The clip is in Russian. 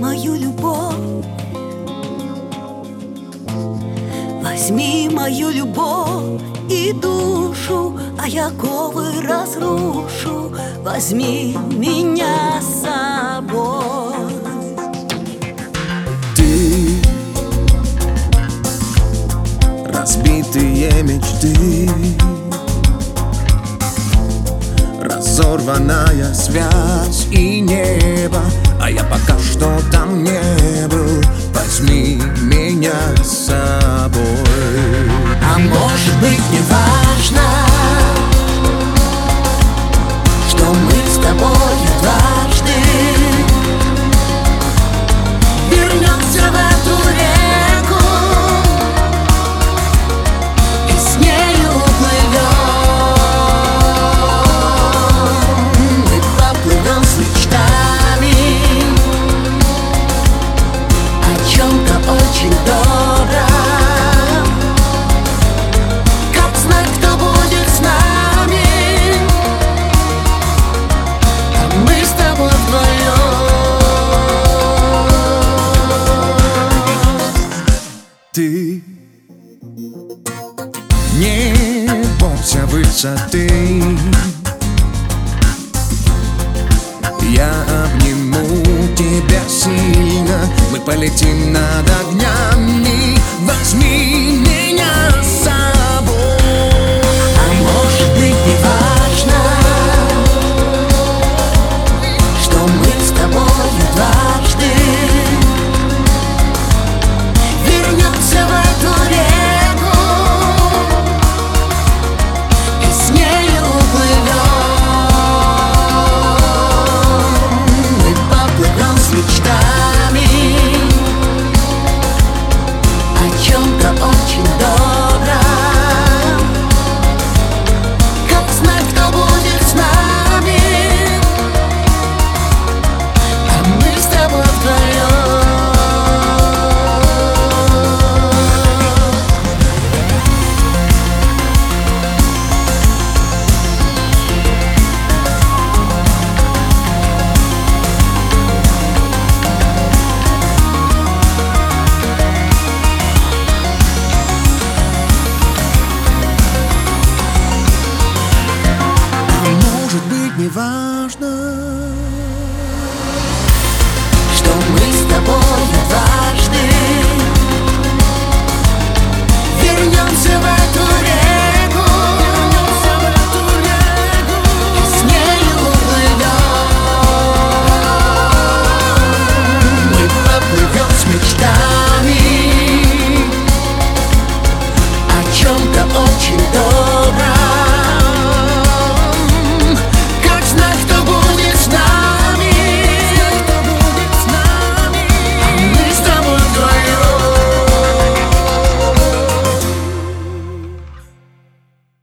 мою любовь, возьми мою любовь и душу, а я оковы разрушу. Возьми меня с собой. Ты, разбитые мечты, разорванная связь и небо, а я пока что там не был. Возьми меня с собой. А может быть, не важно, что мы с тобой дважды вернемся в эту реку и с нею уплывем. Мы поплывем с мечтами о чем-то очень добром. Как знать, кто будет с нами, а мы с тобой вдвоем. Ты не бойся высоты, я обниму тебя сильно. Мы полетим над огнями. Возьми меня